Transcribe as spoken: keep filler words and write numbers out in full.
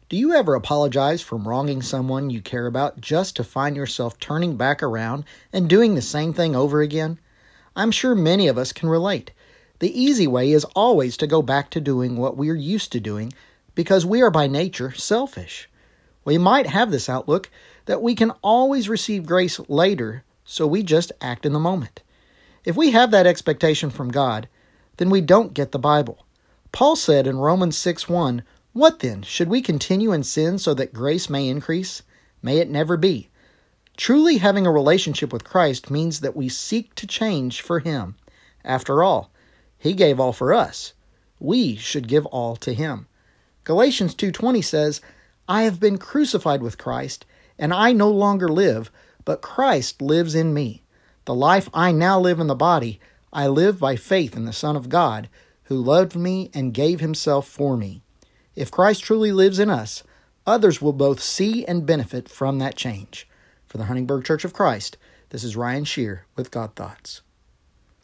Do you ever apologize for wronging someone you care about just to find yourself turning back around and doing the same thing over again? I'm sure many of us can relate. The easy way is always to go back to doing what we're used to doing because we are by nature selfish. We might have this outlook that we can always receive grace later, so we just act in the moment. If we have that expectation from God, then we don't get the Bible. Paul said in Romans six one, "What then? Should we continue in sin so that grace may increase? May it never be." Truly having a relationship with Christ means that we seek to change for Him. After all, He gave all for us. We should give all to Him. Galatians two twenty says, "I have been crucified with Christ, and I no longer live, but Christ lives in me. The life I now live in the body, I live by faith in the Son of God, who loved me and gave Himself for me." If Christ truly lives in us, others will both see and benefit from that change. For the Huntingburg Church of Christ, this is Ryan Shear with God Thoughts.